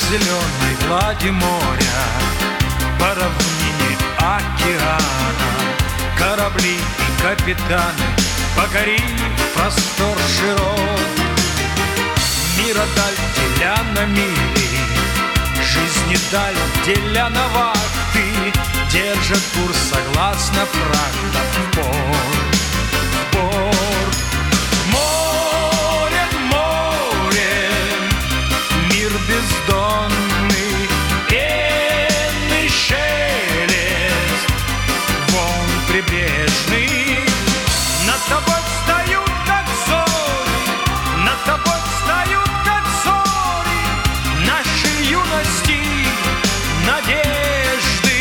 зеленой глади моря, по равнине океана, корабли и капитаны, покорив простор широт. Мира даль деля на мили, жизни даль деля на вахты, держат курс согласно фрактам в порт, в порт. Море, море, мир бездонный, пенный шелест, волн прибрежный. Над тобой встают, как зори, над тобой встают, как зори, нашей юности надежды.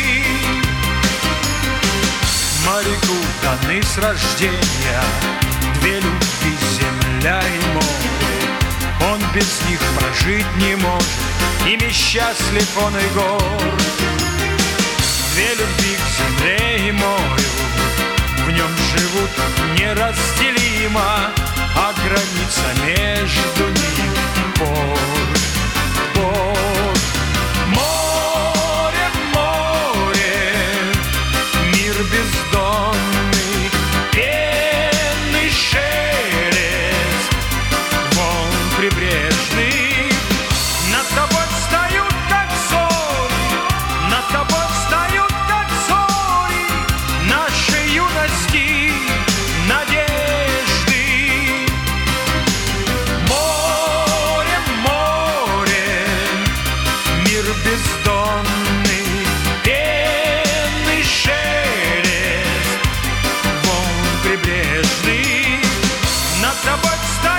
Моряку даны с рождения две любви, земля и море. Он без них прожить не может, ими счастлив он и горд. Две любви к земле и морю, в нем живут неразделимо, а граница между ними порт, порт. Море, море, мир бездонный, пенный шелест, волн прибрежный. Над тобой встают, как зори, над тобой встают, как зори, нашей юности надежды. Море, море, мир бездонный, пенный шелест, волн прибрежный. Над тобой встают